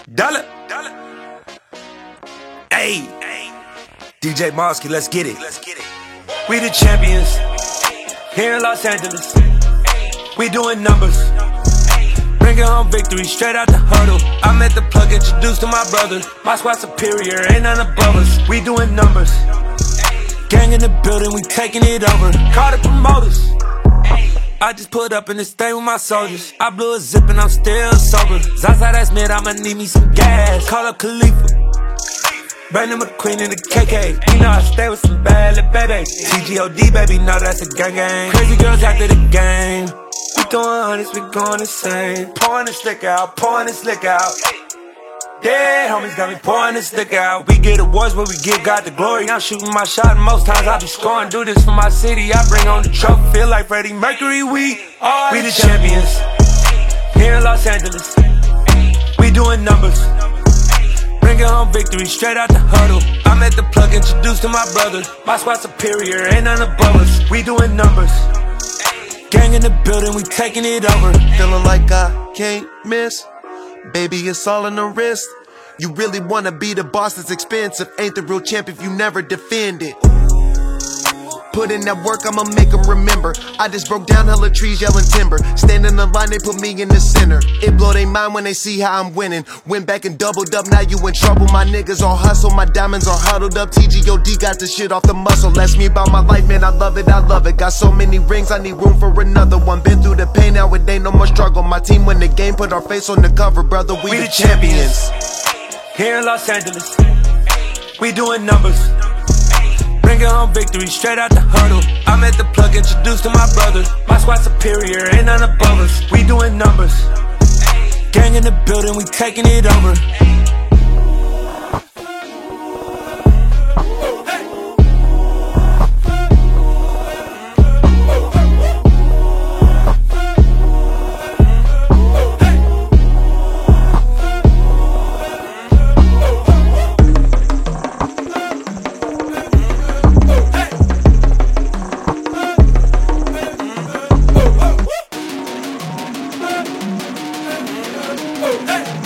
Dollar. Hey, DJ Mosky, let's get it. We the champions here in Los Angeles. We doing numbers, bringing home victory straight out the huddle. I'm at the plug, introduced to my brother. My squad superior, ain't none above us. We doing numbers, gang in the building, we taking it over. Call the promoters. I just put up in this thing with my soldiers. I blew a zip and I'm still sober. Zaza, that's mid, I'ma need me some gas. Call up Khalifa, Brandon McQueen in the KK. You know I stay with some bad little baby. TGOD, baby, know that's a gang gang. Crazy girls after the game. We throwing hundreds, we going insane. Pouring this liquor out, pouring this liquor out. Dead homies got me pouring this liquor out. We get awards, but we give God the glory. I'm shooting my shot, and most times I be scoring. Do this for my city, I bring on the trophy. Feel like Freddie Mercury, we the champions here in Los Angeles. We doing numbers, bringing home victory straight out the huddle. I'm at the plug, introduced to my brother. My squad superior, ain't none above us. We doing numbers, gang in the building, we taking it over. Feeling like I can't miss. Baby, it's all in the wrist. You really wanna be the boss, that's expensive. Ain't the real champ if you never defend it. Put in that work, I'ma make them remember. I just broke down hella trees, yelling timber. Stand in the line, they put me in the center. It blow they mind when they see how I'm winning. Went back and doubled up, now you in trouble. My niggas all hustle, my diamonds are huddled up. TGOD got the shit off the muscle. Ask me about my life, man, I love it, I love it. Got so many rings, I need room for another one. Been through the pain, now it ain't no more struggle. My team win the game, put our face on the cover, brother, we the champions here in Los Angeles. We doing numbers, bringing home victory straight out the huddle. I'm at the plug, introduced to my brother. My squad superior, ain't none above us. We doing numbers, gang in the building, we taking it over. Hey!